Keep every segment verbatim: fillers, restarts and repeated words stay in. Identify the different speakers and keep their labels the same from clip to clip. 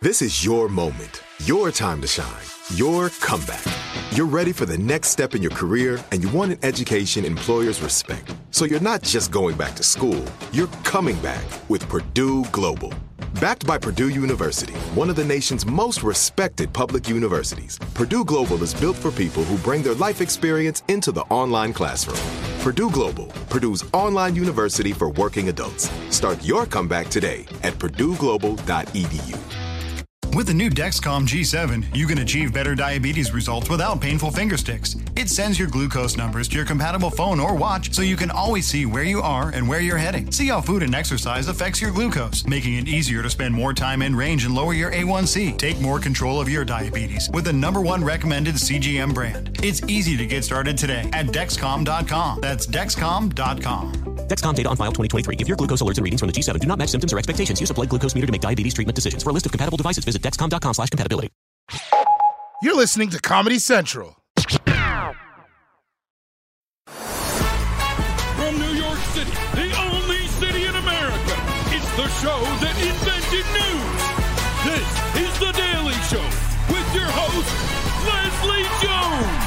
Speaker 1: This is your moment, your time to shine, your comeback. You're ready for the next step in your career, and you want an education employers respect. So you're not just going back to school, you're coming back with Purdue Global. Backed by Purdue University, one of the nation's most respected public universities, Purdue Global is built for people who bring their life experience into the online classroom. Purdue Global, Purdue's online university for working adults. Start your comeback today at purdue global dot e d u.
Speaker 2: With the new Dexcom G seven, you can achieve better diabetes results without painful finger sticks. It sends your glucose numbers to your compatible phone or watch so you can always see where you are and where you're heading. See how food and exercise affects your glucose, making it easier to spend more time in range and lower your A one C. Take more control of your diabetes with the number one recommended C G M brand. It's easy to get started today at Dexcom dot com. That's Dexcom dot com.
Speaker 3: Dexcom data on file twenty twenty-three. If your glucose alerts and readings from the G seven do not match symptoms or expectations, use a blood glucose meter to make diabetes treatment decisions. For a list of compatible devices, visit Dexcom dot com slash compatibility.
Speaker 4: You're listening to Comedy Central.
Speaker 5: From New York City, the only city in America, it's the show that invented news. This is The Daily Show with your host, Leslie Jones.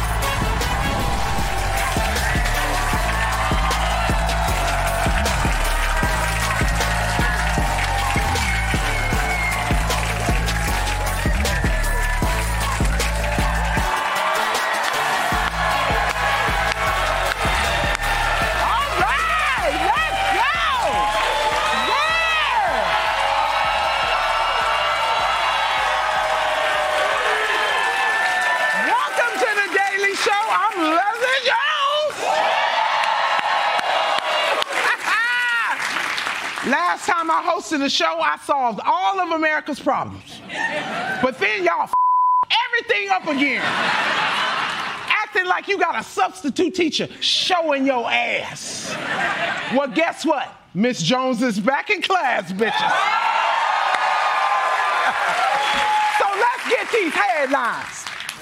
Speaker 6: Last time I hosted a show, I solved all of America's problems. But then y'all f- everything up again. Acting like you got a substitute teacher showing your ass. Well, guess what? Miss Jones is back in class, bitches. So let's get these headlines.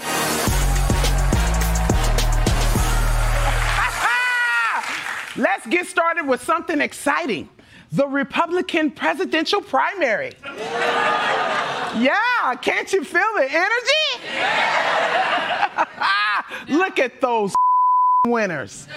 Speaker 6: Let's get started with something exciting. The Republican presidential primary. Yeah, can't you feel the energy? Look at those winners.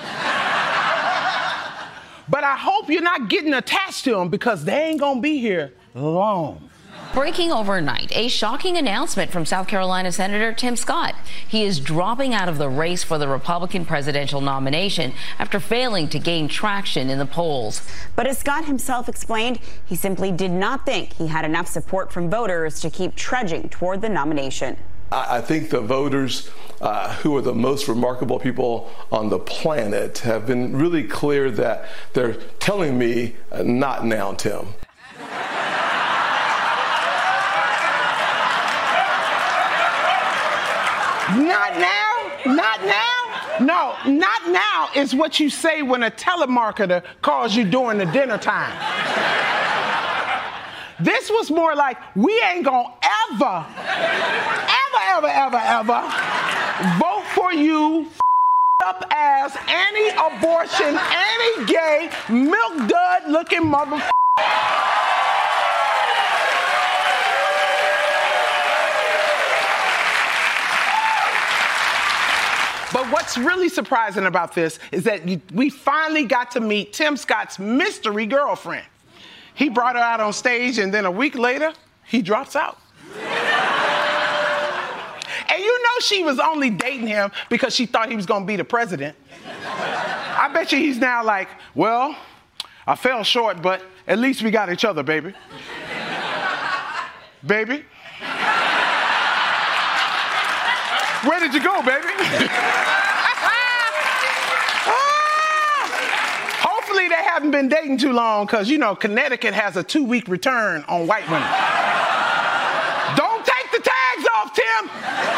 Speaker 6: But I hope you're not getting attached to them because they ain't gonna be here long.
Speaker 7: Breaking overnight, a shocking announcement from South Carolina Senator Tim Scott. He is dropping out of the race for the Republican presidential nomination after failing to gain traction in the polls.
Speaker 8: But as Scott himself explained, he simply did not think he had enough support from voters to keep trudging toward the nomination.
Speaker 9: I think the voters, uh, who are the most remarkable people on the planet, have been really clear that they're telling me, uh, not now, Tim.
Speaker 6: Not now? Not now? No, not now is what you say when a telemarketer calls you during the dinner time. This was more like, we ain't gonna ever, ever, ever, ever, ever vote for you up ass, anti-abortion, anti-gay, milk dud looking motherfucker. But what's really surprising about this is that you, we finally got to meet Tim Scott's mystery girlfriend. He brought her out on stage, and then a week later, he drops out. And you know she was only dating him because she thought he was going to be the president. I bet you he's now like, well, I fell short, but at least we got each other, baby. Baby? Where did you go, baby? Hopefully they haven't been dating too long because, you know, Connecticut has a two-week return on white women. Don't take the tags off, Tim.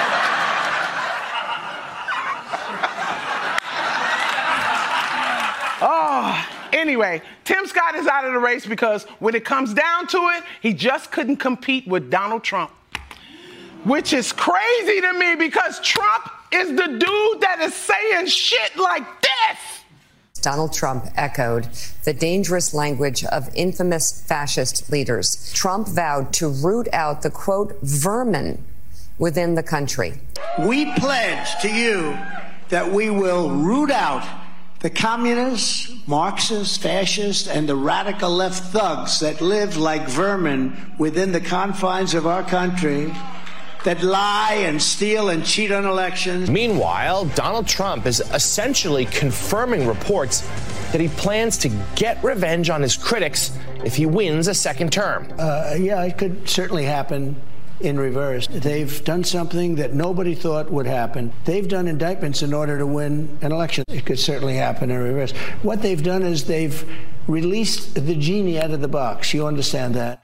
Speaker 6: Oh, anyway, Tim Scott is out of the race because when it comes down to it, he just couldn't compete with Donald Trump. Which is crazy to me because Trump is the dude that is saying shit like this.
Speaker 10: Donald Trump echoed the dangerous language of infamous fascist leaders. Trump vowed to root out the, quote, vermin within the country.
Speaker 11: We pledge to you that we will root out the communists, Marxists, fascists, and the radical left thugs that live like vermin within the confines of our country, that lie and steal and cheat on elections.
Speaker 12: Meanwhile, Donald Trump is essentially confirming reports that he plans to get revenge on his critics if he wins a second term.
Speaker 11: Uh, yeah, it could certainly happen in reverse. They've done something that nobody thought would happen. They've done indictments in order to win an election. It could certainly happen in reverse. What they've done is they've released the genie out of the box. You understand that?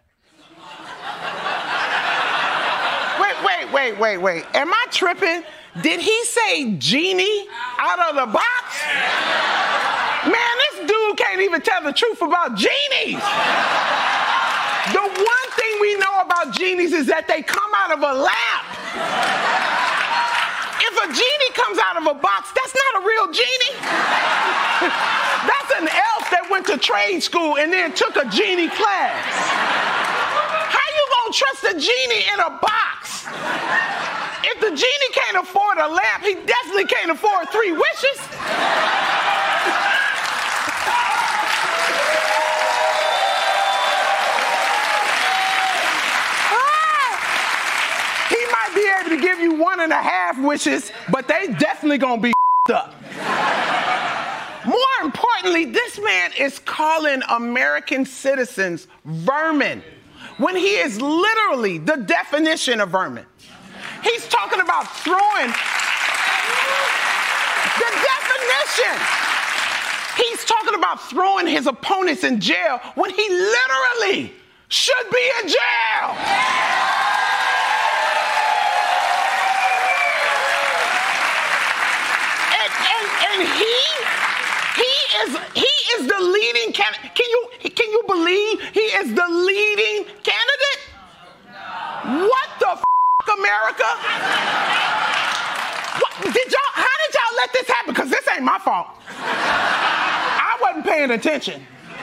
Speaker 6: Wait, wait, wait, wait. Am I tripping? Did he say genie out of the box? Man, this dude can't even tell the truth about genies. The one thing we know about genies is that they come out of a lamp. If a genie comes out of a box, that's not a real genie. That's an elf that went to trade school and then took a genie class. How you gonna trust a genie in a box? If the genie can't afford a lamp, he definitely can't afford three wishes. Be able to give you one and a half wishes, but they definitely gonna be up. More importantly, this man is calling American citizens vermin when he is literally the definition of vermin. He's talking about throwing the definition. He's talking about throwing his opponents in jail when he literally should be in jail. And he, he is, he is the leading candidate. Can you, can you believe he is the leading candidate? No. What the f***, America? What, did y'all, how did y'all let this happen? Because this ain't my fault. I wasn't paying attention.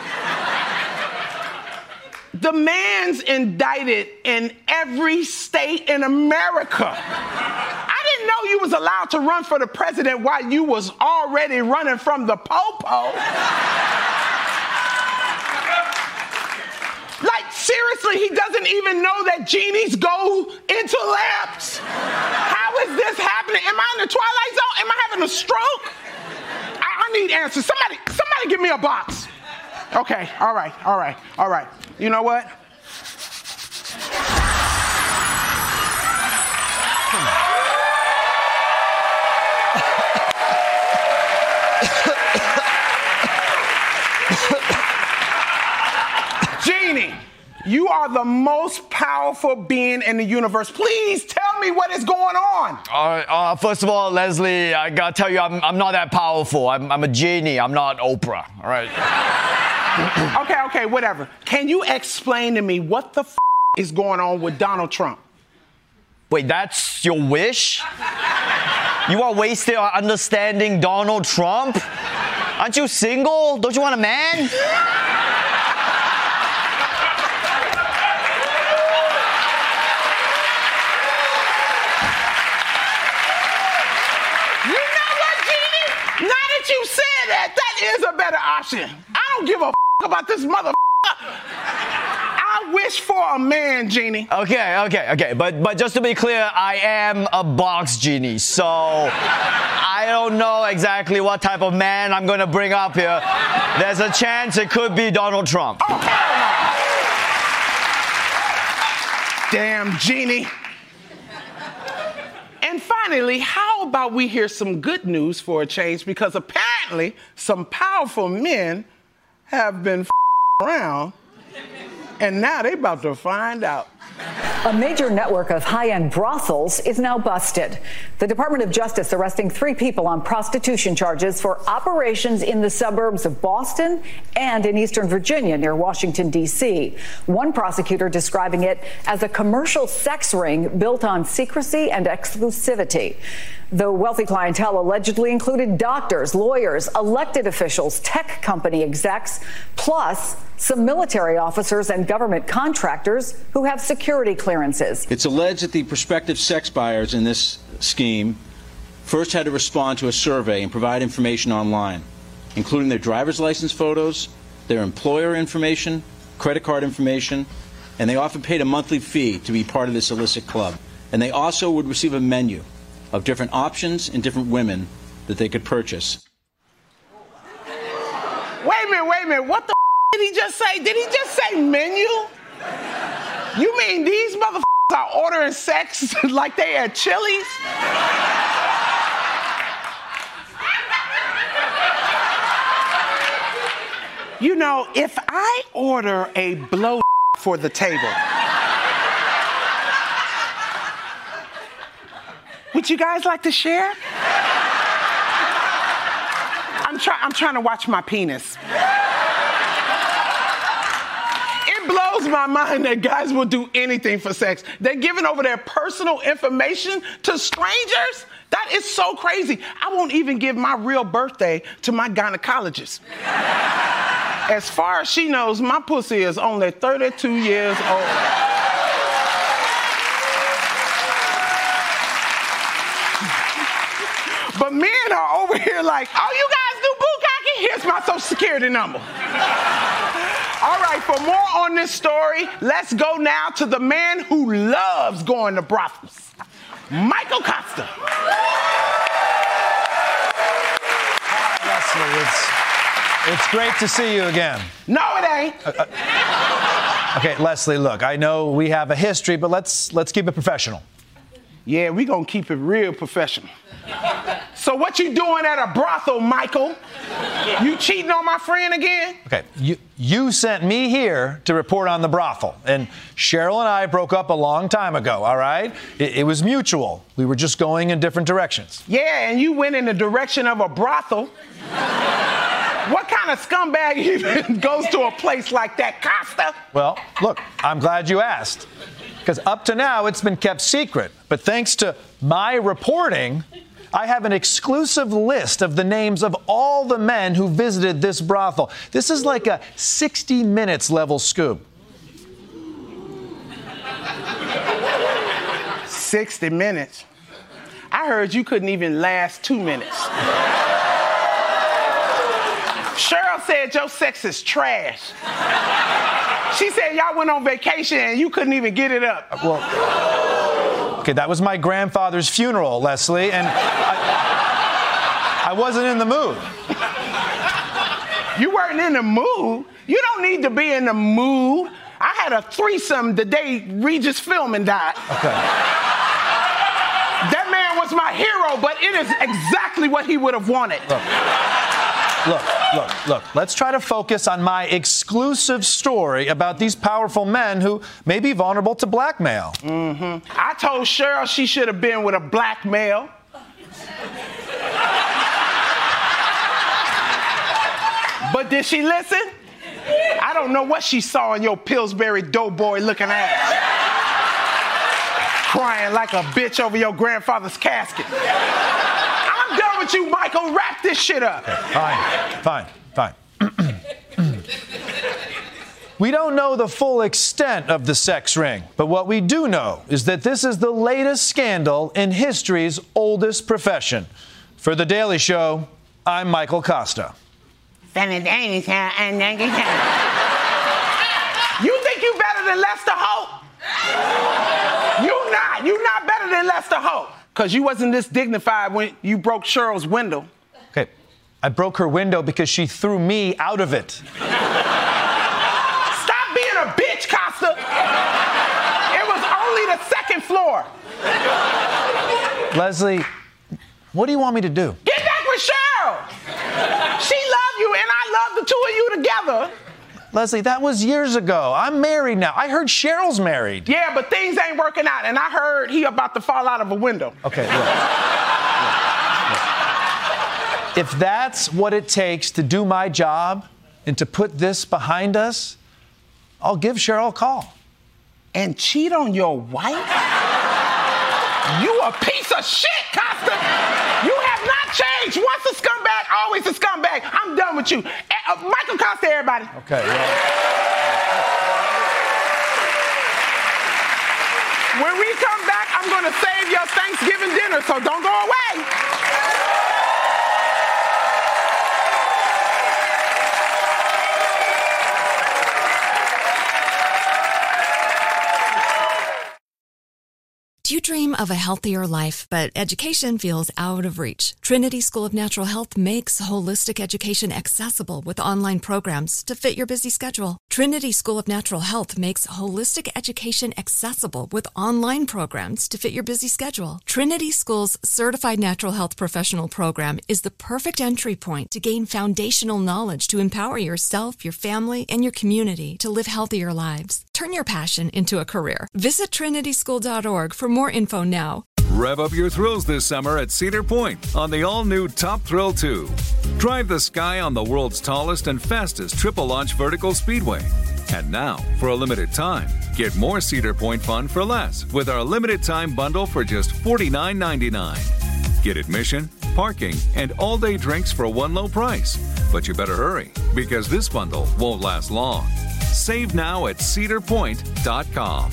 Speaker 6: The man's indicted in every state in America. I didn't know you was allowed to run for the president while you was already running from the po-po. Like, seriously, he doesn't even know that genies go into lamps. How is this happening? Am I in the Twilight Zone? Am I having a stroke? I, I need answers. Somebody, somebody give me a box. Okay, all right, all right, all right. You know what? Genie, you are the most powerful being in the universe. Please tell me what is going on.
Speaker 13: Uh, uh, first of all, Leslie, I gotta tell you, I'm, I'm not that powerful. I'm, I'm a genie. I'm not Oprah. All right.
Speaker 6: okay, okay, whatever. Can you explain to me what the f- is going on with Donald Trump?
Speaker 13: Wait, that's your wish? You are wasted on understanding Donald Trump? Aren't you single? Don't you want a man?
Speaker 6: You said that. That is a better option. I don't give a f- about this mother. I wish for a man, Genie.
Speaker 13: Okay, okay, okay. But but just to be clear, I am a box genie, so I don't know exactly what type of man I'm going to bring up here. There's a chance it could be Donald Trump.
Speaker 6: Oh, hell no. Damn, Genie. And finally, how about we hear some good news for a change? Because apparently some powerful men have been f- around, and now they about to find out.
Speaker 14: A major network of high-end brothels is now busted. The Department of Justice arresting three people on prostitution charges for operations in the suburbs of Boston and in Eastern Virginia near Washington, D C. One prosecutor describing it as a commercial sex ring built on secrecy and exclusivity. The wealthy clientele allegedly included doctors, lawyers, elected officials, tech company execs, plus some military officers and government contractors who have security clearances.
Speaker 15: It's alleged that the prospective sex buyers in this scheme first had to respond to a survey and provide information online, including their driver's license photos, their employer information, credit card information, and they often paid a monthly fee to be part of this illicit club. And they also would receive a menu of different options and different women that they could purchase.
Speaker 6: Wait a minute, wait a minute. What the f- did he just say? Did he just say menu? You mean these motherfuckers are ordering sex like they at Chili's? You know, if I order a blow for the table, would you guys like to share? I'm, try- I'm trying to watch my penis. It blows my mind that guys will do anything for sex. They're giving over their personal information to strangers. That is so crazy. I won't even give my real birthday to my gynecologist. As far as she knows, my pussy is only thirty-two years old. But men are over here like, oh, you guys do bukkake? Here's my social security number. All right, for more on this story, let's go now to the man who loves going to brothels, Michael Kosta.
Speaker 16: Hi, Leslie. It's, it's great to see you again.
Speaker 6: No, it ain't.
Speaker 16: Uh, uh, okay, Leslie, look, I know we have a history, but let's let's keep it professional.
Speaker 6: Yeah, we gonna keep it real professional. So what you doing at a brothel, Michael? You cheating on my friend again?
Speaker 16: Okay, you you sent me here to report on the brothel, and Cheryl and I broke up a long time ago, all right? It, it was mutual. We were just going in different directions.
Speaker 6: Yeah, and you went in the direction of a brothel. What kind of scumbag even goes to a place like that, Kosta?
Speaker 16: Well, look, I'm glad you asked, because up to now it's been kept secret. But thanks to my reporting, I have an exclusive list of the names of all the men who visited this brothel. This is like a sixty minutes level scoop.
Speaker 6: sixty minutes? I heard you couldn't even last two minutes. Cheryl said your sex is trash. She said y'all went on vacation and you couldn't even get it up.
Speaker 16: Well, okay, that was my grandfather's funeral, Leslie, and I, I wasn't in the mood.
Speaker 6: You weren't in the mood? You don't need to be in the mood. I had a threesome the day Regis Philbin died.
Speaker 16: Okay.
Speaker 6: That man was my hero, but it is exactly what he would have wanted.
Speaker 16: Look. Look, look, look, let's try to focus on my exclusive story about these powerful men who may be vulnerable to blackmail.
Speaker 6: Mm-hmm. I told Cheryl she should have been with a black male. But did she listen? I don't know what she saw in your Pillsbury Doughboy looking ass. Crying like a bitch over your grandfather's casket. I'm done with you, Michael. Wrap this shit up.
Speaker 16: Okay, fine, fine, fine. We don't know the full extent of the sex ring, but what we do know is that this is the latest scandal in history's oldest profession. For The Daily Show, I'm Michael Kosta.
Speaker 6: You think you better than Lester Holt? You not. You not better than Lester Holt. Because you wasn't this dignified when you broke Cheryl's window.
Speaker 16: Okay, I broke her window because she threw me out of it.
Speaker 6: Stop being a bitch, Kosta. It was only the second floor.
Speaker 16: Leslie, what do you want me to do?
Speaker 6: Get back with Cheryl. She loved you, and I love the two of you together.
Speaker 16: Leslie, that was years ago. I'm married now. I heard Cheryl's married.
Speaker 6: Yeah, but things ain't working out, and I heard he about to fall out of a window.
Speaker 16: Okay, look. If that's what it takes to do my job and to put this behind us, I'll give Cheryl a call.
Speaker 6: And cheat on your wife? You a piece of shit, Costa! You have not changed. Once a scumbag, always a scumbag. I'm done with you. Uh, Michael Costa, everybody.
Speaker 16: Okay, well.
Speaker 6: When we come back, I'm going to save your Thanksgiving dinner, so don't go away.
Speaker 17: Do you dream of a healthier life, but education feels out of reach? Trinity School of Natural Health makes holistic education accessible with online programs to fit your busy schedule. Trinity School of Natural Health makes holistic education accessible with online programs to fit your busy schedule. Trinity School's Certified Natural Health Professional Program is the perfect entry point to gain foundational knowledge to empower yourself, your family, and your community to live healthier lives. Turn your passion into a career. Visit trinity school dot org for more info now.
Speaker 18: Rev up your thrills this summer at Cedar Point on the all-new Top Thrill two. Drive the sky on the world's tallest and fastest triple-launch vertical speedway. And now, for a limited time, get more Cedar Point fun for less with our limited-time bundle for just forty-nine ninety-nine. Get admission, parking, and all-day drinks for one low price. But you better hurry, because this bundle won't last long. Save now at cedar point dot com.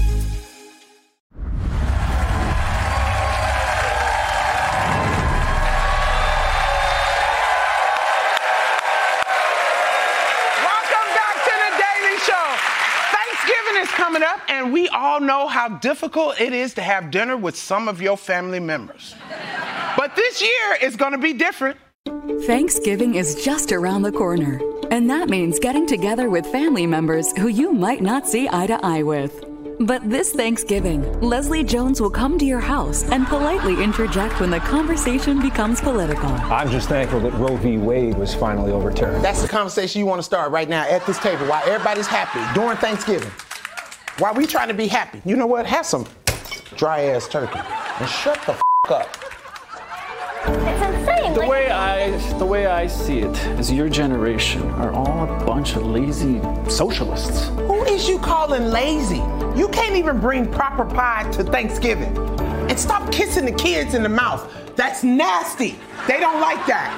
Speaker 6: Is coming up, and we all know how difficult it is to have dinner with some of your family members. But this year is going to be different.
Speaker 19: Thanksgiving is just around the corner, and that means getting together with family members who you might not see eye to eye with. But this Thanksgiving, Leslie Jones will come to your house and politely interject when the conversation becomes political.
Speaker 20: I'm just thankful that Roe v. Wade was finally overturned.
Speaker 6: That's the conversation you want to start right now at this table while everybody's happy during Thanksgiving. While we trying to be happy. You know what? Have some dry-ass turkey and shut the f*** up.
Speaker 21: It's insane.
Speaker 22: The
Speaker 21: like,
Speaker 22: way I, the way I see it is your generation are all a bunch of lazy socialists.
Speaker 6: Who is you calling lazy? You can't even bring proper pie to Thanksgiving. And stop kissing the kids in the mouth. That's nasty. They don't like that.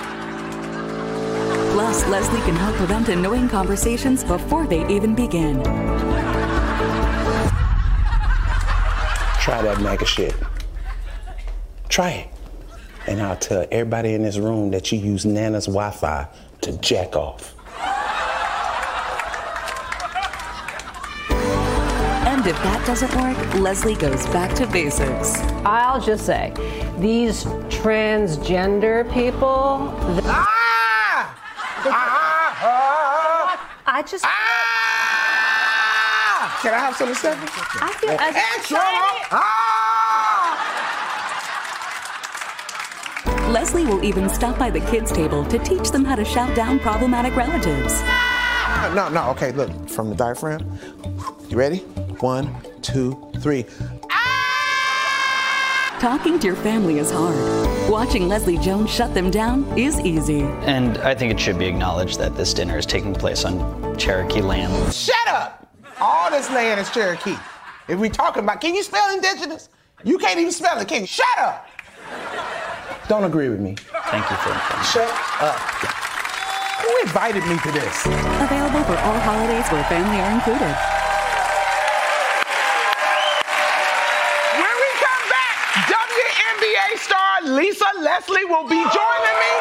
Speaker 19: Plus, Leslie can help prevent annoying conversations before they even begin.
Speaker 23: Try that MAGA shit. Try it. And I'll tell everybody in this room that you use Nana's Wi-Fi to jack off.
Speaker 19: And if that doesn't work, Leslie goes back to basics.
Speaker 24: I'll just say, these transgender people... Th-
Speaker 6: ah! Ah! Ah!
Speaker 24: I just...
Speaker 6: Ah! Can I have some of Stephanie?
Speaker 24: I feel as
Speaker 6: extra. Ah!
Speaker 19: Leslie will even stop by the kids' table to teach them how to shout down problematic relatives.
Speaker 6: Ah! No, no, okay, look, from the diaphragm. You ready? One, two, three.
Speaker 19: Ah! Talking to your family is hard. Watching Leslie Jones shut them down is easy.
Speaker 25: And I think it should be acknowledged that this dinner is taking place on Cherokee land.
Speaker 6: Shut up! All this land is Cherokee. If we talking about, can you spell indigenous? You can't even spell it, can you? Shut up! Don't agree with me.
Speaker 25: Thank you for informing.
Speaker 6: Shut up. Who invited me to this?
Speaker 19: Available for all holidays where family are included.
Speaker 6: When we come back, W N B A star Lisa Leslie will be joining me.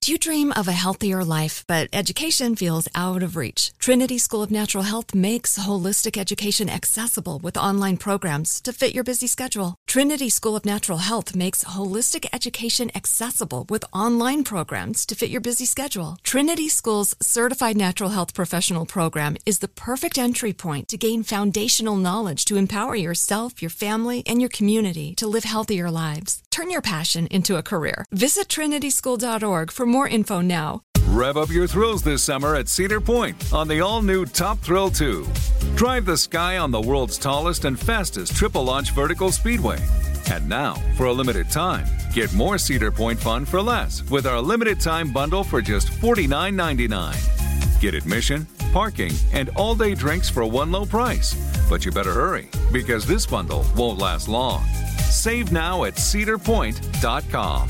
Speaker 17: Do you dream of a healthier life, but education feels out of reach? Trinity School of Natural Health makes holistic education accessible with online programs to fit your busy schedule. Trinity School of Natural Health makes holistic education accessible with online programs to fit your busy schedule. Trinity School's Certified Natural Health Professional Program is the perfect entry point to gain foundational knowledge to empower yourself, your family, and your community to live healthier lives. Turn your passion into a career. Visit trinity school dot org for more info now.
Speaker 18: Rev up your thrills this summer at Cedar Point on the all-new Top Thrill two. Drive the sky on the world's tallest and fastest triple-launch vertical speedway. And now, for a limited time, get more Cedar Point fun for less with our limited-time bundle for just forty-nine ninety-nine. Get admission, parking, and all-day drinks for one low price. But you better hurry, because this bundle won't last long. Save now at cedar point dot com.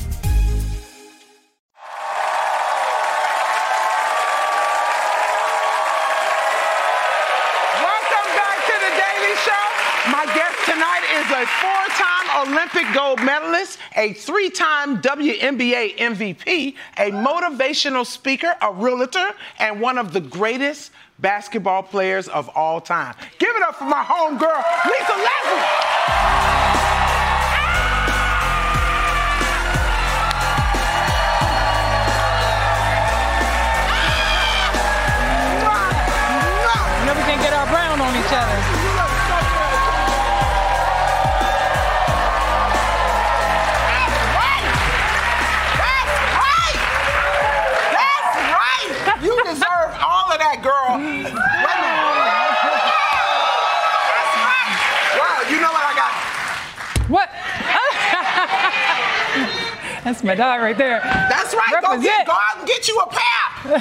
Speaker 6: My guest tonight is a four-time Olympic gold medalist, a three-time W N B A M V P, a motivational speaker, a realtor, and one of the greatest basketball players of all time. Give it up for my homegirl, Lisa Leslie.
Speaker 1: You know we can get our brown on each other.
Speaker 6: You deserve all of that, girl. Wait a minute. That's right. Wow, you know what I got?
Speaker 1: What? That's my dog right there.
Speaker 6: That's right. Go, get, go out and get you a pair.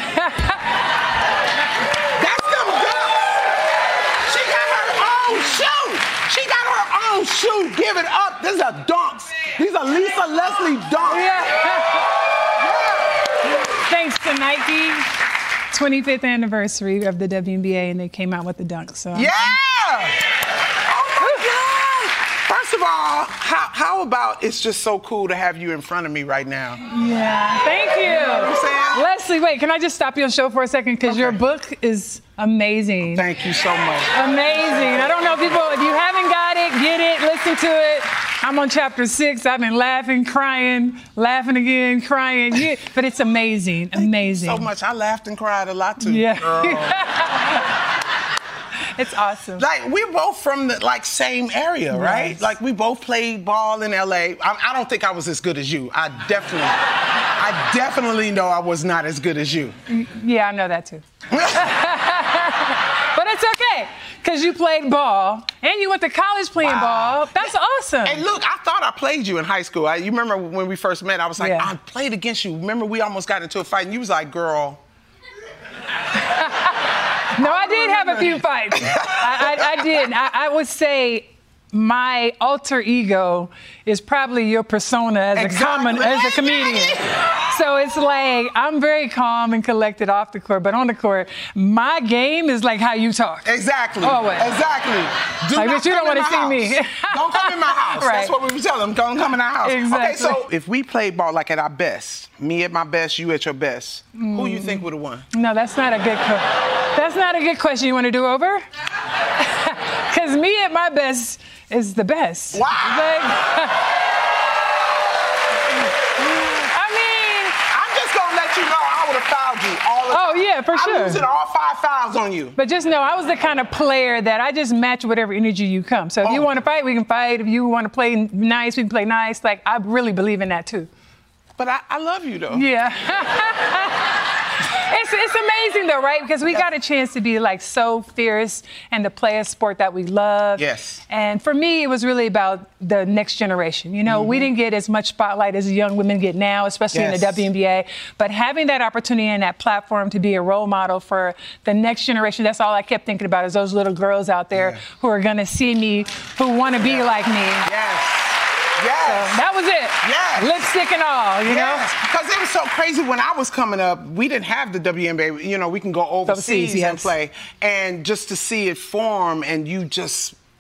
Speaker 6: That's them dunks. She got her own shoe. She got her own shoe. Give it up. These are dunks. These are Lisa Leslie dunks.
Speaker 1: Yeah. Thanks to Nike. twenty-fifth anniversary of the W N B A, and they came out with the dunks. So
Speaker 6: yeah! Oh my God! First of all, how, how about it's just so cool to have you in front of me right now?
Speaker 1: Yeah, thank you.
Speaker 6: You know what I'm saying?
Speaker 1: Leslie, wait, can I just stop your show for a second? Because okay. Your book is amazing.
Speaker 6: Thank you so much.
Speaker 1: Amazing. I don't know if people, if you haven't got it, get it, listen to it. I'm on chapter six. I've been laughing, crying, laughing again, crying. Yeah, but it's amazing, amazing.
Speaker 6: So much. I laughed and cried a lot too.
Speaker 1: Yeah. It's awesome.
Speaker 6: Like, we're both from the like same area, right?
Speaker 1: Yes.
Speaker 6: Like, we both played ball in L A. I, I don't think I was as good as you. I definitely, I definitely know I was not as good as you.
Speaker 1: Yeah, I know that too. But it's okay, because you played ball, and you went to college playing wow. ball. That's awesome.
Speaker 6: Hey, look, I thought I played you in high school. I, you remember when we first met, I was like, yeah. I played against you. Remember, we almost got into a fight, and you was like, girl.
Speaker 1: No, I did have a few fights. I, I, I did. I, I would say my alter ego is probably your persona as exactly. a common as a comedian. So it's like I'm very calm and collected off the court, but on the court, my game is like how you talk.
Speaker 6: Exactly.
Speaker 1: Always.
Speaker 6: Exactly. Do
Speaker 1: like,
Speaker 6: not
Speaker 1: but you don't want to see me.
Speaker 6: Don't come in my house.
Speaker 1: Right.
Speaker 6: That's what we were telling them. Don't come in our house.
Speaker 1: Exactly.
Speaker 6: Okay, so if we played ball like at our best, me at my best, you at your best, mm. who you think would have won?
Speaker 1: No, that's not a good question. That's not a good question. You want to do over? Because me at my best is the best.
Speaker 6: Wow.
Speaker 1: Like, I mean,
Speaker 6: I'm just gonna let you know I would have fouled you all the time.
Speaker 1: Oh yeah, for sure.
Speaker 6: I'm using all five fouls on you.
Speaker 1: But just know I was the kind of player that I just match whatever energy you come. So if oh. you want to fight, we can fight. If you want to play nice, we can play nice. Like, I really believe in that too.
Speaker 6: But I, I love you though.
Speaker 1: Yeah. It's, it's amazing though, right? Because we yes. got a chance to be like so fierce and to play a sport that we love.
Speaker 6: Yes.
Speaker 1: And for me, it was really about the next generation. You know, mm-hmm. we didn't get as much spotlight as young women get now, especially yes. in the W N B A. But having that opportunity and that platform to be a role model for the next generation, that's all I kept thinking about is those little girls out there yeah. who are going to see me, who want to be yeah. like me.
Speaker 6: Yes. Yes.
Speaker 1: So that was it.
Speaker 6: Yes.
Speaker 1: Lipstick and all, you
Speaker 6: yes.
Speaker 1: know?
Speaker 6: Because it was so crazy when I was coming up, we didn't have the W N B A. You know, we can go overseas, overseas yes. and play. And just to see it form and you just,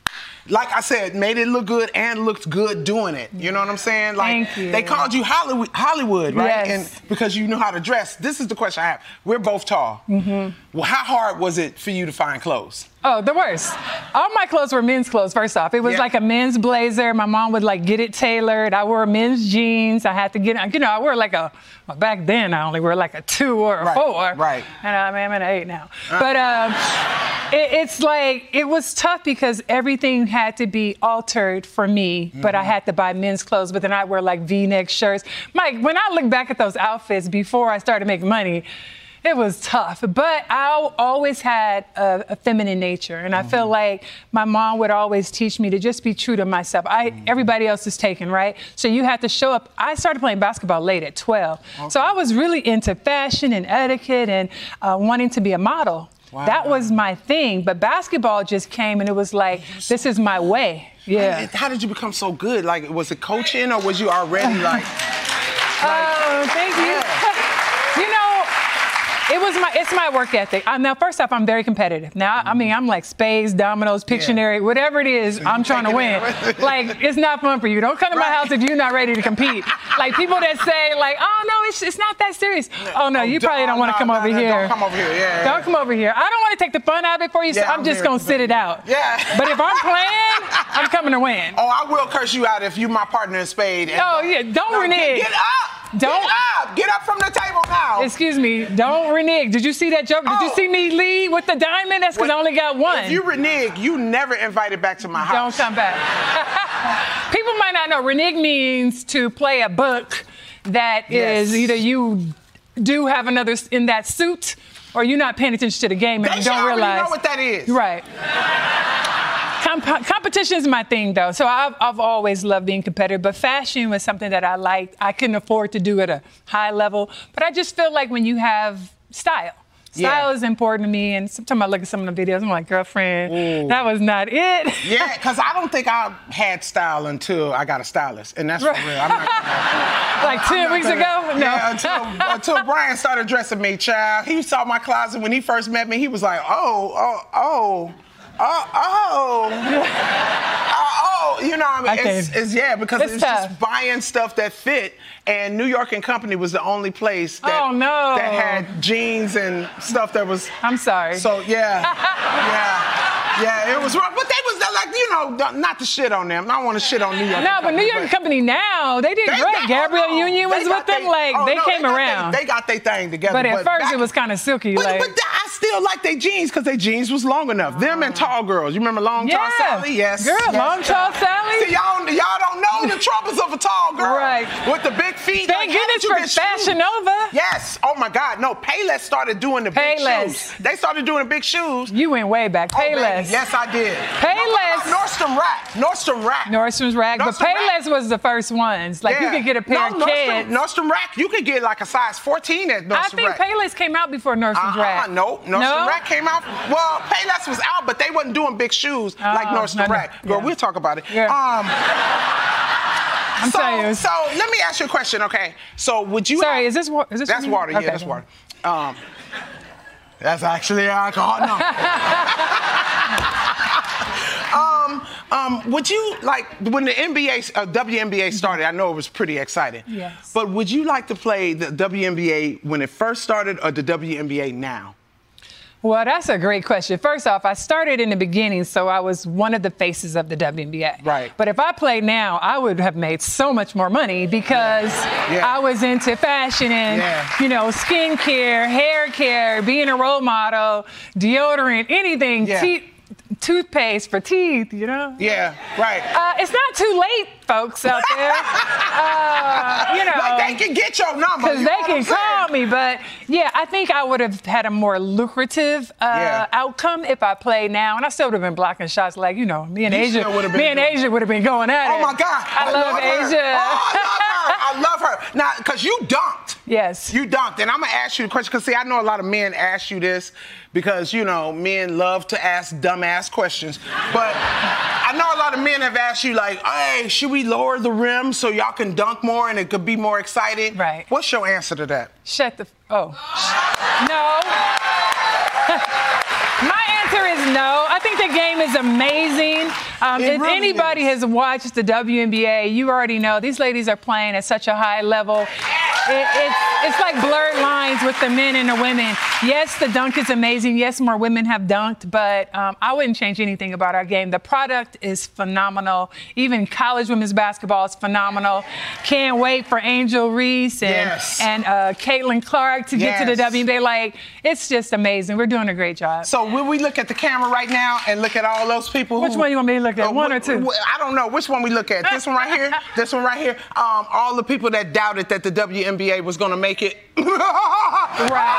Speaker 6: like I said, made it look good and looked good doing it. You know what I'm saying? Like,
Speaker 1: Thank you.
Speaker 6: They called you Hollywood, Hollywood, right?
Speaker 1: Yes.
Speaker 6: And because you knew how to dress. This is the question I have. We're both tall.
Speaker 1: Mm-hmm.
Speaker 6: Well, how hard was it for you to find clothes?
Speaker 1: Oh, the worst. All my clothes were men's clothes, first off. It was
Speaker 6: Yeah.
Speaker 1: like a men's blazer. My mom would like get it tailored. I wore men's jeans. I had to get, you know, I wore like a, well, back then I only wore like a two or a
Speaker 6: Right,
Speaker 1: four.
Speaker 6: right.
Speaker 1: And I mean, I'm an eight now. But um, it, it's like, it was tough because everything had to be altered for me, mm-hmm. but I had to buy men's clothes, but then I wear like V-neck shirts. Mike, when I look back at those outfits before I started making money, it was tough, but I always had a, a feminine nature, and I mm-hmm. feel like my mom would always teach me to just be true to myself. I, mm-hmm. Everybody else is taken, right? So you have to show up. I started playing basketball late at twelve, okay. so I was really into fashion and etiquette and uh, wanting to be a model. Wow. That was my thing, but basketball just came, and it was like, this is my way. Yeah.
Speaker 6: How did you become so good? Like, was it coaching, or was you already like?
Speaker 1: Oh, like, thank you. Yeah. You know. It was my, it's my work ethic. I, now, first off, I'm very competitive. Now, I mean, I'm like spades, dominoes, Pictionary, yeah. whatever it is, so I'm trying to win. Like, it's not fun for you. Don't come to right. my house if you're not ready to compete. Like, people that say, like, oh, no, it's, it's not that serious. Oh, no, you probably don't want to come
Speaker 6: no,
Speaker 1: over
Speaker 6: no,
Speaker 1: here.
Speaker 6: Don't come over here, yeah.
Speaker 1: Don't come over here. I don't want to take the fun out of it for you, so
Speaker 6: yeah,
Speaker 1: I'm, I'm just going to sit it out.
Speaker 6: Yeah.
Speaker 1: But if I'm playing, I'm coming to win.
Speaker 6: Oh, I will curse you out if you're my partner in spade.
Speaker 1: Oh, yeah, don't
Speaker 6: no,
Speaker 1: renege.
Speaker 6: Get, get up.
Speaker 1: Don't.
Speaker 6: Get up. Get up from the table now.
Speaker 1: Excuse me. Don't renege. Did you see that joke? Did
Speaker 6: oh.
Speaker 1: you see me lead with the diamond? That's because I only got one.
Speaker 6: If you renege, you never invited back to my house.
Speaker 1: Don't come back. People might not know. Renege means to play a book that yes. is either you do have another in that suit or you're not paying attention to the game and
Speaker 6: they
Speaker 1: you don't realize.
Speaker 6: You know what that is.
Speaker 1: Right. Com- competition is my thing, though, so I've, I've always loved being competitive, but fashion was something that I liked. I couldn't afford to do at a high level, but I just feel like when you have style, style yeah. is important to me, and sometimes I look at some of the videos, I'm like, girlfriend, Ooh. that was not it.
Speaker 6: Yeah, because I don't think I had style until I got a stylist, and that's right. for real. I'm not gonna,
Speaker 1: like ten weeks
Speaker 6: gonna,
Speaker 1: ago? No.
Speaker 6: Yeah, until, until Brian started dressing me, child. He saw my closet when he first met me. He was like, oh, oh, oh. Oh, oh, oh, oh, you know what I mean?
Speaker 1: Okay.
Speaker 6: It's, it's, yeah, because
Speaker 1: it's,
Speaker 6: it's
Speaker 1: tough.
Speaker 6: just buying stuff that fit. And New York and Company was the only place that,
Speaker 1: oh, no.
Speaker 6: that had jeans and stuff that was.
Speaker 1: I'm sorry.
Speaker 6: So, yeah, yeah, yeah, it was wrong. But they was like, you know, not to shit on them. I don't want to shit on New York.
Speaker 1: No, but New York and Company now, they did
Speaker 6: they
Speaker 1: great.
Speaker 6: got,
Speaker 1: Gabrielle
Speaker 6: oh, no.
Speaker 1: Union was with them.
Speaker 6: They,
Speaker 1: like,
Speaker 6: oh,
Speaker 1: they
Speaker 6: no,
Speaker 1: came
Speaker 6: they
Speaker 1: around.
Speaker 6: They, they got their thing together.
Speaker 1: But at
Speaker 6: but
Speaker 1: first,
Speaker 6: back,
Speaker 1: it was kind of silky.
Speaker 6: But,
Speaker 1: like.
Speaker 6: but I still like their jeans because their jeans was long enough. Them and tall girls. You remember Long
Speaker 1: yeah.
Speaker 6: Tall Sally? Yes.
Speaker 1: Girl,
Speaker 6: yes.
Speaker 1: Long Tall Sally?
Speaker 6: See, y'all, y'all don't know the troubles of a tall girl.
Speaker 1: Right.
Speaker 6: With the big feet.
Speaker 1: Thank
Speaker 6: like,
Speaker 1: goodness for Fashion Nova.
Speaker 6: Yes. Oh, my God. No, Payless started doing the big
Speaker 1: Payless.
Speaker 6: shoes. They started doing the big shoes.
Speaker 1: You went way back. Payless.
Speaker 6: Oh, yes, I did.
Speaker 1: Payless.
Speaker 6: No, Nordstrom Rack. Nordstrom Rack.
Speaker 1: Nordstrom's Rack. Nordstrom but Payless Rack. was the first ones. Like, yeah. you could get a pair
Speaker 6: no,
Speaker 1: of
Speaker 6: Nordstrom,
Speaker 1: kids.
Speaker 6: Nordstrom Rack, you could get like a size fourteen at Nordstrom Rack.
Speaker 1: I think
Speaker 6: Rack.
Speaker 1: Payless came out before Nordstrom's
Speaker 6: uh-huh,
Speaker 1: Rack.
Speaker 6: No, Nordstrom
Speaker 1: no?
Speaker 6: Rack came out. Well, Payless was out, but they wasn't doing big shoes oh, like Nordstrom no, Rack. No. Girl, yeah. we'll talk about it.
Speaker 1: Yeah.
Speaker 6: Um,
Speaker 1: I'm
Speaker 6: so,
Speaker 1: serious.
Speaker 6: So let me ask you a question, okay? So would you?
Speaker 1: Sorry,
Speaker 6: have,
Speaker 1: is this wa- is this?
Speaker 6: That's water.
Speaker 1: Okay.
Speaker 6: Yeah, that's water. Um, that's actually alcohol. No. um, um, would you like when the N B A, uh, W N B A started? I know it was pretty exciting.
Speaker 1: Yes.
Speaker 6: But would you like to play the W N B A when it first started, or the W N B A now?
Speaker 1: Well, that's a great question. First off, I started in the beginning, so I was one of the faces of the W N B A.
Speaker 6: Right.
Speaker 1: But if I played now, I would have made so much more money because yeah. I was into fashion and, yeah. you know, skincare, hair care, being a role model, deodorant, anything,
Speaker 6: yeah.
Speaker 1: te- toothpaste for teeth, you know?
Speaker 6: Yeah, right.
Speaker 1: Uh, it's not too late, folks out there. uh, you know.
Speaker 6: Like they can get your number.
Speaker 1: Because they can call me. But, yeah, I think I would have had a more lucrative uh, yeah. outcome if I played now. And I still would have been blocking shots like, you know, me and
Speaker 6: you
Speaker 1: Asia. Me and Asia would have been going at
Speaker 6: oh
Speaker 1: it.
Speaker 6: Oh, my God.
Speaker 1: I, I love, love Asia.
Speaker 6: Oh, I love her. I love her. Now, because you dunked.
Speaker 1: Yes.
Speaker 6: You dunked. And I'm going to ask you the question. Because, see, I know a lot of men ask you this because, you know, men love to ask dumbass questions. But I know a lot of men have asked you, like, hey, should we lower the rim so y'all can dunk more and it could be more exciting?
Speaker 1: Right.
Speaker 6: What's your answer to that?
Speaker 1: Shut the... F- oh. No. My answer is no. I think the game is amazing. Um,
Speaker 6: It
Speaker 1: if
Speaker 6: really
Speaker 1: anybody
Speaker 6: is.
Speaker 1: has watched the W N B A, you already know these ladies are playing at such a high level. It, it's, it's like blurred lines with the men and the women. Yes, the dunk is amazing. Yes, more women have dunked, but um, I wouldn't change anything about our game. The product is phenomenal. Even college women's basketball is phenomenal. Can't wait for Angel Reese and,
Speaker 6: Yes.
Speaker 1: and uh, Caitlin Clark to get to the
Speaker 6: Yes.
Speaker 1: W N B A. Like, it's just amazing. We're doing a great job.
Speaker 6: So will we look at the camera right now and look at all those people?
Speaker 1: Which
Speaker 6: who,
Speaker 1: one you want me to look at?
Speaker 6: Uh,
Speaker 1: One
Speaker 6: wh-
Speaker 1: or two?
Speaker 6: wh- I don't know. Which one we look at? This one right here? This one right here? Um, all the people that doubted that the W N B A was going to make it.
Speaker 1: Right.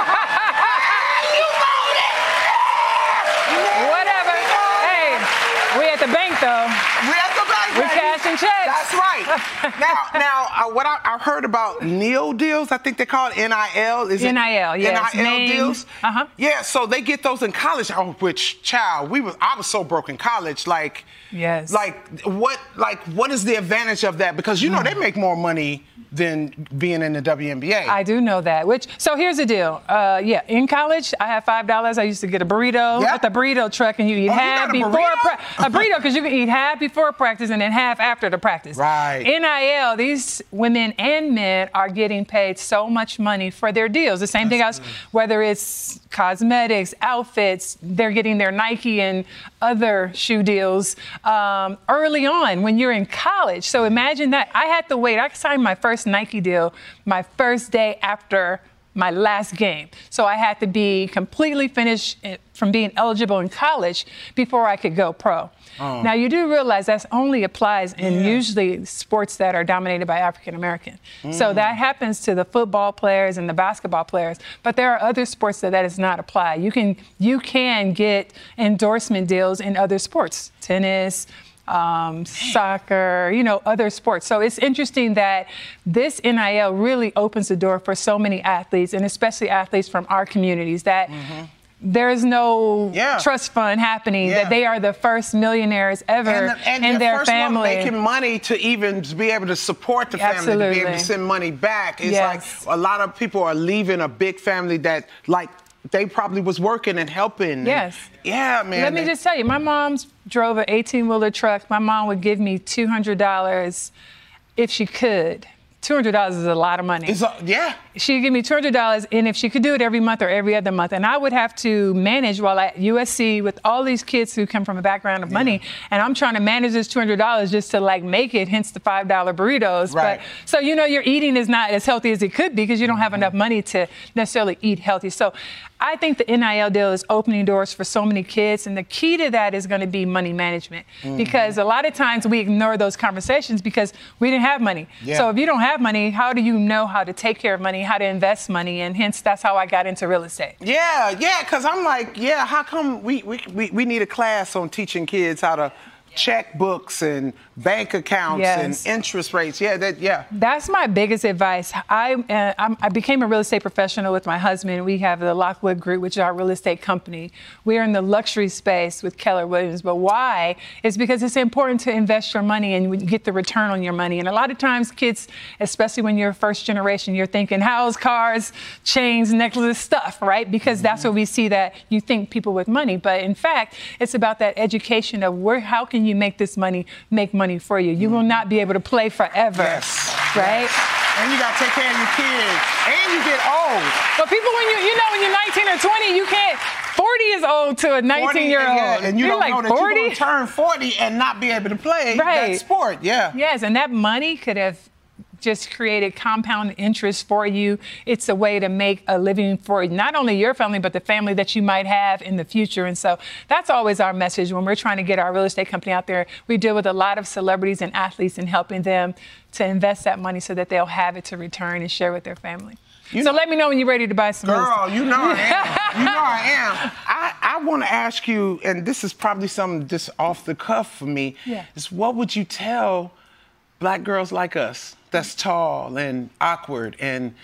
Speaker 1: Whatever. Hey, we at the bank, though.
Speaker 6: We at the bank,
Speaker 1: We
Speaker 6: baby.
Speaker 1: cashing checks.
Speaker 6: That's right. now, now, uh, what I, I heard about N I L deals, I think they call it N I L. Is
Speaker 1: N I L,
Speaker 6: it
Speaker 1: yes.
Speaker 6: N I L
Speaker 1: Name.
Speaker 6: deals?
Speaker 1: Uh-huh.
Speaker 6: Yeah, so they get those in college. Oh, which, child, we was, I was so broke in college. Like,
Speaker 1: yes.
Speaker 6: Like, what, like, what is the advantage of that? Because, you know, they make more money than being in the W N B A.
Speaker 1: I do know that. Which so here's the deal. Uh, yeah, in college, I had five dollars. I used to get a burrito
Speaker 6: Yep.
Speaker 1: at the burrito truck, and you eat
Speaker 6: Oh, you
Speaker 1: half
Speaker 6: got a
Speaker 1: before
Speaker 6: burrito?
Speaker 1: pra- a burrito because you can eat half before practice and then half after the practice.
Speaker 6: Right.
Speaker 1: N I L, these women and men are getting paid so much money for their deals. The same thing as whether it's cosmetics, outfits, they're getting their Nike and other shoe deals um, early on when you're in college. So imagine that. I had to wait. I signed my first Nike deal my first day after my last game. So I had to be completely finished from being eligible in college before I could go pro.
Speaker 6: Oh.
Speaker 1: Now, you do realize that only applies in usually sports that are dominated by African American.
Speaker 6: Mm.
Speaker 1: So that happens to the football players and the basketball players. But there are other sports that that does not apply. You can you can get endorsement deals in other sports, tennis, Um, soccer, you know, other sports. So it's interesting that this N I L really opens the door for so many athletes, and especially athletes from our communities, that
Speaker 6: Mm-hmm.
Speaker 1: there's no
Speaker 6: Yeah.
Speaker 1: trust fund happening,
Speaker 6: Yeah.
Speaker 1: that they are the first millionaires ever
Speaker 6: And, the, and
Speaker 1: in
Speaker 6: the
Speaker 1: their
Speaker 6: first
Speaker 1: family.
Speaker 6: one making money to even be able to support the family, to be able
Speaker 1: Absolutely.
Speaker 6: to send money back. It's
Speaker 1: Yes.
Speaker 6: like a lot of people are leaving a big family that, like, they probably was working and helping.
Speaker 1: Yes.
Speaker 6: Yeah, man.
Speaker 1: Let me just tell you, my mom drove an eighteen-wheeler truck. My mom would give me two hundred dollars if she could. two hundred dollars is a lot of money.
Speaker 6: It's a, yeah.
Speaker 1: She'd give me two hundred dollars, and if she could do it every month or every other month, and I would have to manage while at U S C with all these kids who come from a background of money, and I'm trying to manage this two hundred dollars just to like make it, hence the five dollar burritos.
Speaker 6: Right.
Speaker 1: But so, you know, your eating is not as healthy as it could be because you don't have enough money to necessarily eat healthy. So I think the N I L deal is opening doors for so many kids, and the key to that is going to be money management,
Speaker 6: Mhm.
Speaker 1: because a lot of times we ignore those conversations because we didn't have money.
Speaker 6: Yeah.
Speaker 1: So if you don't have money, how do you know how to take care of money, how to invest money? And hence, that's how I got into real estate.
Speaker 6: Yeah, yeah, because I'm like, yeah, how come we, we, we, we need a class on teaching kids how to check books and bank accounts
Speaker 1: Yes.
Speaker 6: and interest rates? Yeah, that, yeah.
Speaker 1: That's my biggest advice. I uh, I'm, I became a real estate professional with my husband. We have the Lockwood Group, which is our real estate company. We are in the luxury space with Keller Williams. But why? It's because it's important to invest your money and get the return on your money. And a lot of times kids, especially when you're first generation, you're thinking house, cars, chains, necklaces, stuff, right? Because mm-hmm. that's what we see, that you think people with money. But in fact, it's about that education of where, how can you make this money make money for you? You will not be able to play forever,
Speaker 6: Yes.
Speaker 1: right?
Speaker 6: And you got to take care of your kids. And you get old.
Speaker 1: But people, when you, you know, when you're nineteen or twenty, you can't, forty is old to a nineteen-year-old.
Speaker 6: Yeah, and you
Speaker 1: you're
Speaker 6: don't
Speaker 1: like
Speaker 6: know that
Speaker 1: forty?
Speaker 6: you're going to turn forty and not be able to play
Speaker 1: Right.
Speaker 6: that sport. Yeah.
Speaker 1: Yes, and that money could have just created compound interest for you. It's a way to make a living for not only your family, but the family that you might have in the future. And so that's always our message when we're trying to get our real estate company out there. We deal with a lot of celebrities and athletes and helping them to invest that money so that they'll have it to return and share with their family.
Speaker 6: You
Speaker 1: so
Speaker 6: know,
Speaker 1: let me know when you're ready to buy some real
Speaker 6: Girl,
Speaker 1: estate.
Speaker 6: you know I am. You know I am. I, I want to ask you, and this is probably something just off the cuff for me,
Speaker 1: Yeah.
Speaker 6: is what would you tell black girls like us that's tall and awkward and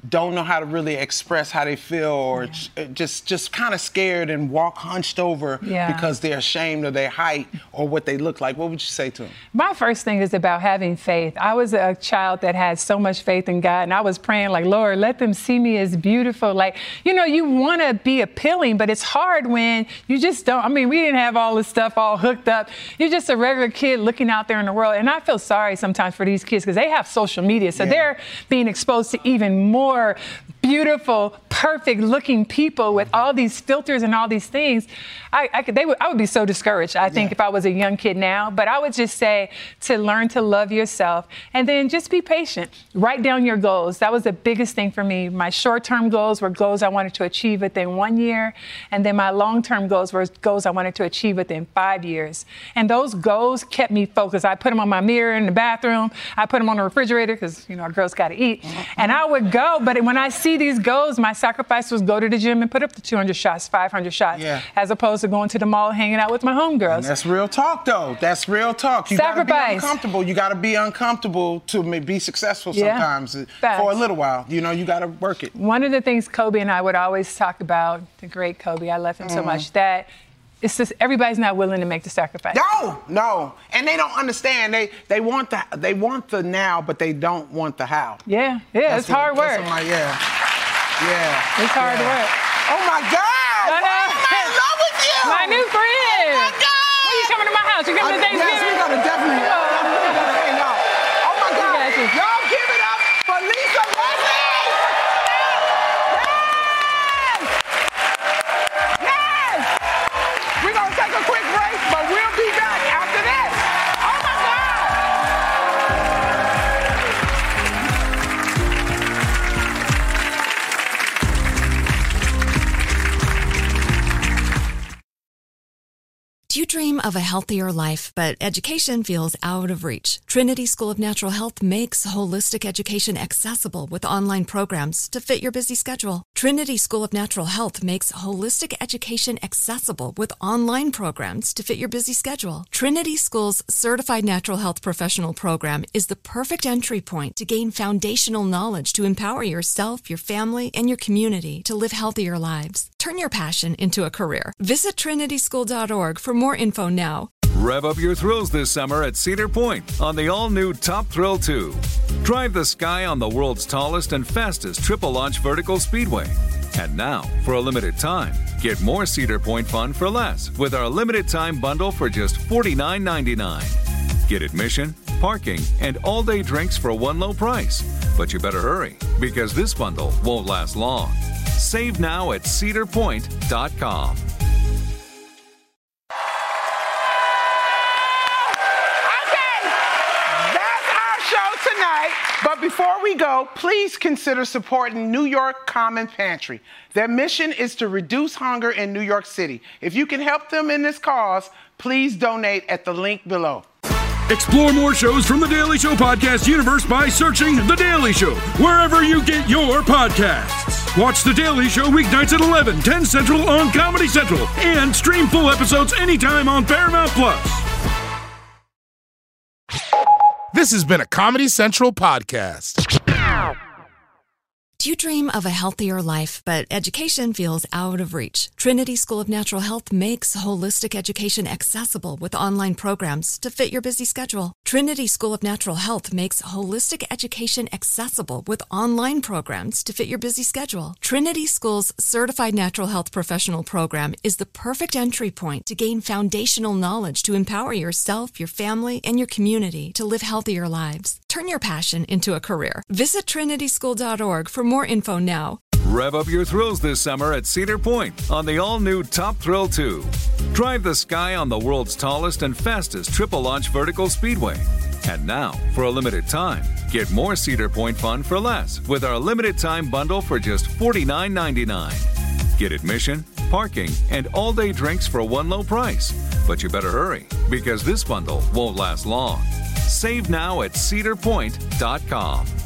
Speaker 6: don't know how to really express how they feel, or yeah. just just kind of scared and walk hunched over
Speaker 1: yeah.
Speaker 6: because they're ashamed of their height or what they look like, what would you say to them?
Speaker 1: My first thing is about having faith. I was a child that had so much faith in God, and I was praying like, Lord, let them see me as beautiful. Like, you know, you want to be appealing, but it's hard when you just don't. I mean, we didn't have all this stuff all hooked up. You're just a regular kid looking out there in the world. And I feel sorry sometimes for these kids because they have social media. So yeah. they're being exposed to even more beautiful, perfect looking people with all these filters and all these things. I, I could, they would, I would be so discouraged, I think, yeah. if I was a young kid now. But I would just say to learn to love yourself and then just be patient. Write down your goals. That was the biggest thing for me. My short-term goals were goals I wanted to achieve within one year. And then my long-term goals were goals I wanted to achieve within five years. And those goals kept me focused. I put them on my mirror in the bathroom. I put them on the refrigerator because, you know, our girls got to eat. Mm-hmm. And I would go. But when I see these goals, my sacrifice was go to the gym and put up the two hundred shots, five hundred shots, yeah. as opposed to going to the mall hanging out with my homegirls.
Speaker 6: And that's real talk, though. That's real talk. You
Speaker 1: sacrifice.
Speaker 6: Gotta be uncomfortable. You got to be uncomfortable to be successful sometimes. Yeah.
Speaker 1: Facts.
Speaker 6: For a little while. You know, you got to work it.
Speaker 1: One of the things Kobe and I would always talk about, the great Kobe, I love him mm. so much, that it's just everybody's not willing to make the sacrifice.
Speaker 6: No, no. And they don't understand. They they want the they want the now, but they don't want the how.
Speaker 1: Yeah, yeah, that's it's hard work.
Speaker 6: Like, yeah. Yeah.
Speaker 1: It's hard
Speaker 6: yeah.
Speaker 1: work.
Speaker 6: Oh my God!
Speaker 1: I know.
Speaker 6: I'm in love with you!
Speaker 1: My new friend!
Speaker 6: Oh my God!
Speaker 1: When you coming to my house? You coming to Thanksgiving?
Speaker 6: Yes, we gotta definitely. Oh, we gotta hang out. Oh my God! Y'all give it up for Lisa Leslie! Yes! Yes! We're gonna take a quick break, but we'll be back after this. Oh my God!
Speaker 17: Do you dream of a healthier life, but education feels out of reach? Trinity School of Natural Health makes holistic education accessible with online programs to fit your busy schedule. Trinity School of Natural Health makes holistic education accessible with online programs to fit your busy schedule. Trinity School's Certified Natural Health Professional Program is the perfect entry point to gain foundational knowledge to empower yourself, your family, and your community to live healthier lives. Turn your passion into a career. Visit trinity school dot org for more info now.
Speaker 18: Rev up your thrills this summer at Cedar Point on the all-new Top Thrill two. Drive the sky on the world's tallest and fastest triple-launch vertical speedway. And now, for a limited time, get more Cedar Point fun for less with our limited-time bundle for just forty-nine ninety-nine. Get admission, parking, and all-day drinks for one low price. But you better hurry, because this bundle won't last long. Save now at cedar point dot com.
Speaker 6: Tonight, but before we go, please consider supporting New York Common Pantry. Their mission is to reduce hunger in New York City. If you can help them in this cause, please donate at the link below.
Speaker 2: Explore more shows from The Daily Show podcast universe by searching The Daily Show wherever you get your podcasts. Watch The Daily Show weeknights at eleven, ten Central on Comedy Central, and stream full episodes anytime on Paramount Plus.
Speaker 3: This has been a Comedy Central podcast.
Speaker 17: Do you dream of a healthier life, but education feels out of reach? Trinity School of Natural Health makes holistic education accessible with online programs to fit your busy schedule. Trinity School of Natural Health makes holistic education accessible with online programs to fit your busy schedule. Trinity School's Certified Natural Health Professional Program is the perfect entry point to gain foundational knowledge to empower yourself, your family, and your community to live healthier lives. Turn your passion into a career. Visit trinity school dot org for more info now.
Speaker 18: Rev up your thrills this summer at Cedar Point on the all-new Top Thrill two. Drive the sky on the world's tallest and fastest triple-launch vertical speedway. And now, for a limited time, get more Cedar Point fun for less with our limited-time bundle for just forty-nine ninety-nine. Get admission, parking, and all-day drinks for one low price. But you better hurry, because this bundle won't last long. Save now at cedar point dot com.